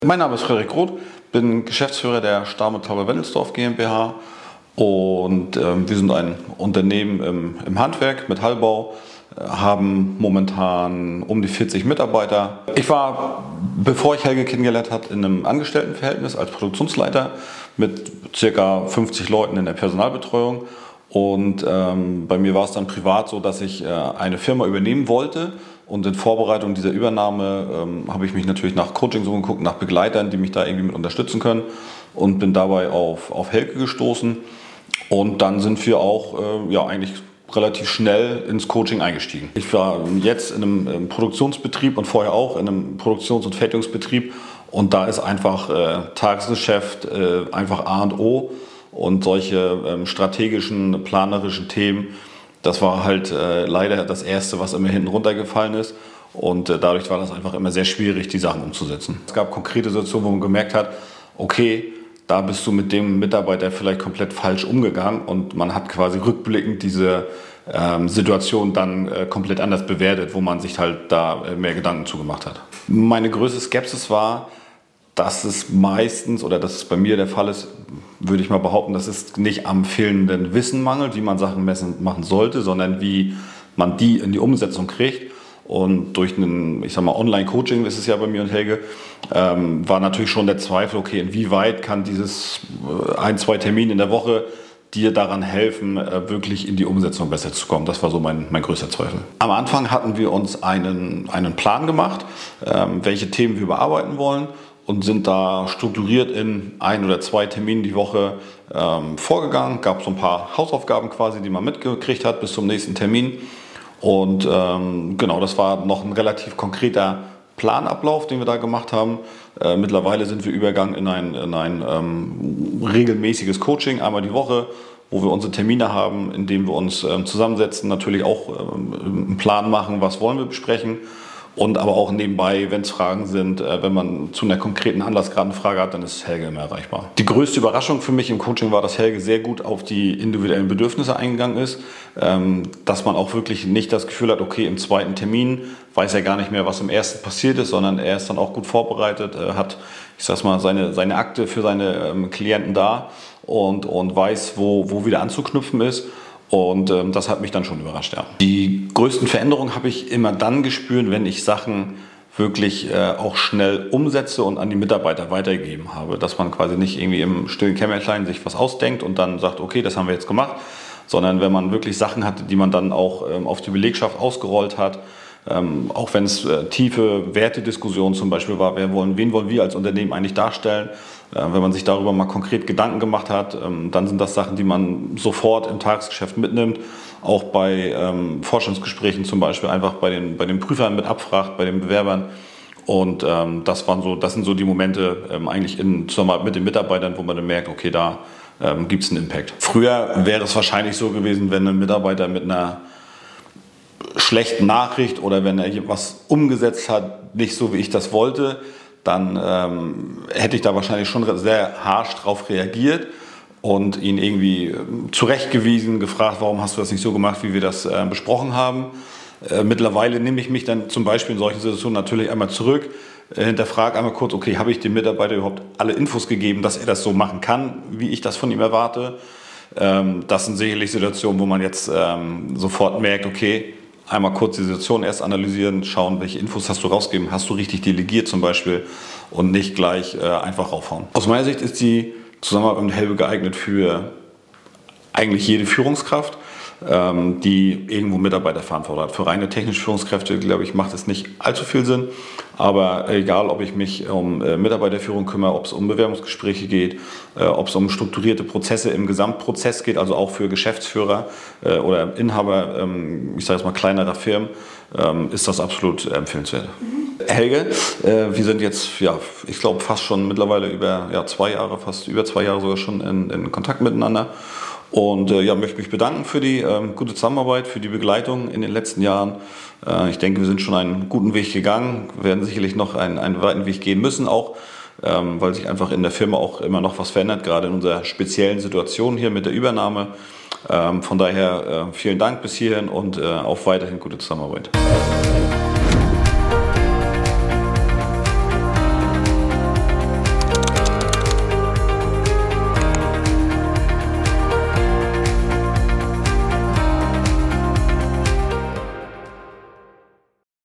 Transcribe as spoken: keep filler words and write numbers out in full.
Mein Name ist Frederik Roth, bin Geschäftsführer der Stahlmetall-Wendelsdorf GmbH und äh, wir sind ein Unternehmen im, im Handwerk, Metallbau, äh, haben momentan um die vierzig Mitarbeiter. Ich war, bevor ich Helge kennengelernt habe, in einem Angestelltenverhältnis als Produktionsleiter mit ca. fünfzig Leuten in der Personalbetreuung. Und ähm, bei mir war es dann privat so, dass ich äh, eine Firma übernehmen wollte. Und in Vorbereitung dieser Übernahme ähm, habe ich mich natürlich nach Coachings umgeguckt, nach Begleitern, die mich da irgendwie mit unterstützen können. Und bin dabei auf, auf Helge gestoßen. Und dann sind wir auch äh, ja, eigentlich relativ schnell ins Coaching eingestiegen. Ich war jetzt in einem, einem Produktionsbetrieb und vorher auch in einem Produktions- und Fertigungsbetrieb. Und da ist einfach äh, Tagesgeschäft äh, einfach A und O. Und solche ähm, strategischen, planerischen Themen, das war halt äh, leider das Erste, was immer hinten runtergefallen ist. Und äh, dadurch war das einfach immer sehr schwierig, die Sachen umzusetzen. Es gab konkrete Situationen, wo man gemerkt hat, okay, da bist du mit dem Mitarbeiter vielleicht komplett falsch umgegangen. Und man hat quasi rückblickend diese ähm, Situation dann äh, komplett anders bewertet, wo man sich halt da äh, mehr Gedanken zugemacht hat. Meine größte Skepsis war, dass es meistens, oder dass es bei mir der Fall ist, würde ich mal behaupten, dass es nicht am fehlenden Wissen mangelt, wie man Sachen messen, machen sollte, sondern wie man die in die Umsetzung kriegt. Und durch einen, ich sag mal, Online-Coaching, ist es ja bei mir und Helge, ähm, war natürlich schon der Zweifel, okay, inwieweit kann dieses ein, zwei Termine in der Woche dir daran helfen, wirklich in die Umsetzung besser zu kommen. Das war so mein, mein größter Zweifel. Am Anfang hatten wir uns einen, einen Plan gemacht, ähm, welche Themen wir bearbeiten wollen. Und sind da strukturiert in ein oder zwei Terminen die Woche ähm, vorgegangen. Gab so ein paar Hausaufgaben quasi, die man mitgekriegt hat bis zum nächsten Termin. Und ähm, genau, das war noch ein relativ konkreter Planablauf, den wir da gemacht haben. Äh, mittlerweile sind wir übergegangen in ein, in ein ähm, regelmäßiges Coaching, einmal die Woche, wo wir unsere Termine haben, in denen wir uns ähm, zusammensetzen, natürlich auch ähm, einen Plan machen, was wollen wir besprechen. Und aber auch nebenbei, wenn es Fragen sind, äh, wenn man zu einer konkreten Anlass gerade eine Frage hat, dann ist Helge immer erreichbar. Die größte Überraschung für mich im Coaching war, dass Helge sehr gut auf die individuellen Bedürfnisse eingegangen ist. Ähm, dass man auch wirklich nicht das Gefühl hat, okay, im zweiten Termin weiß er gar nicht mehr, was im ersten passiert ist, sondern er ist dann auch gut vorbereitet, äh, hat, ich sag's mal, seine, seine Akte für seine ähm, Klienten da und, und weiß, wo, wo wieder anzuknüpfen ist. Und ähm, das hat mich dann schon überrascht, ja. Die größten Veränderungen habe ich immer dann gespürt, wenn ich Sachen wirklich äh, auch schnell umsetze und an die Mitarbeiter weitergegeben habe. Dass man quasi nicht irgendwie im stillen Kämmerlein sich was ausdenkt und dann sagt, okay, das haben wir jetzt gemacht. Sondern wenn man wirklich Sachen hatte, die man dann auch ähm, auf die Belegschaft ausgerollt hat. Ähm, auch wenn es äh, tiefe Wertediskussionen zum Beispiel war, wer wollen, wen wollen wir als Unternehmen eigentlich darstellen. Wenn man sich darüber mal konkret Gedanken gemacht hat, dann sind das Sachen, die man sofort im Tagesgeschäft mitnimmt. Auch bei ähm, Forschungsgesprächen zum Beispiel einfach bei den, bei den Prüfern mit abfragt, bei den Bewerbern. Und ähm, das, waren so, das sind so die Momente ähm, eigentlich in Zusammenarbeit mit den Mitarbeitern, wo man dann merkt, okay, da ähm, gibt es einen Impact. Früher wäre es wahrscheinlich so gewesen, wenn ein Mitarbeiter mit einer schlechten Nachricht oder wenn er was umgesetzt hat, nicht so wie ich das wollte, dann ähm, hätte ich da wahrscheinlich schon sehr harsch drauf reagiert und ihn irgendwie äh, zurechtgewiesen, gefragt, warum hast du das nicht so gemacht, wie wir das äh, besprochen haben. Äh, mittlerweile nehme ich mich dann zum Beispiel in solchen Situationen natürlich einmal zurück, äh, hinterfrage einmal kurz, okay, habe ich dem Mitarbeiter überhaupt alle Infos gegeben, dass er das so machen kann, wie ich das von ihm erwarte. Ähm, das sind sicherlich Situationen, wo man jetzt ähm, sofort merkt, okay, einmal kurz die Situation erst analysieren, schauen, welche Infos hast du rausgegeben, hast du richtig delegiert zum Beispiel und nicht gleich äh, einfach raufhauen. Aus meiner Sicht ist die Zusammenarbeit mit Helge geeignet für eigentlich jede Führungskraft, ähm, die irgendwo Mitarbeiterverantwortung hat. Für reine technische Führungskräfte, glaube ich, macht es nicht allzu viel Sinn. Aber egal, ob ich mich um äh, Mitarbeiterführung kümmere, ob es um Bewerbungsgespräche geht, äh, ob es um strukturierte Prozesse im Gesamtprozess geht, also auch für Geschäftsführer äh, oder Inhaber, ähm, ich sage jetzt mal kleinerer Firmen, ähm, ist das absolut empfehlenswert. Mhm. Helge, äh, wir sind jetzt, ja, ich glaube fast schon mittlerweile über ja, zwei Jahre, fast über zwei Jahre sogar schon in, in Kontakt miteinander. Und äh, ja, möchte mich bedanken für die ähm, gute Zusammenarbeit, für die Begleitung in den letzten Jahren. Äh, ich denke, wir sind schon einen guten Weg gegangen, wir werden sicherlich noch einen, einen weiten Weg gehen müssen auch, ähm, weil sich einfach in der Firma auch immer noch was verändert, gerade in unserer speziellen Situation hier mit der Übernahme. Ähm, von daher äh, vielen Dank bis hierhin und äh, auf weiterhin gute Zusammenarbeit.